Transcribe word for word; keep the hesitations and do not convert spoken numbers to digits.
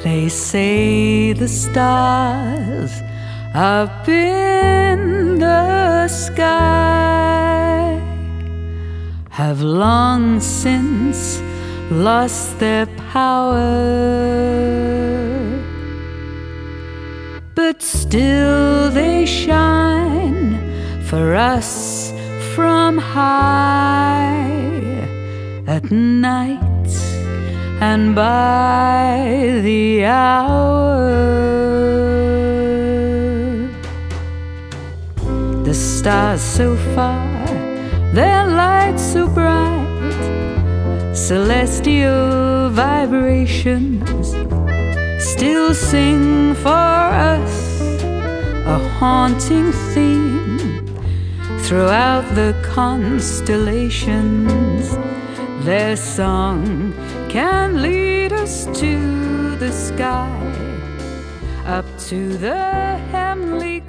They say the stars up in the sky have long since lost their power, but still they shine for us from high at night and by the hour. The stars so far, their light so bright, celestial vibrations still sing for us a haunting theme throughout the constellations. Their song can lead us to the sky, up to the heavenly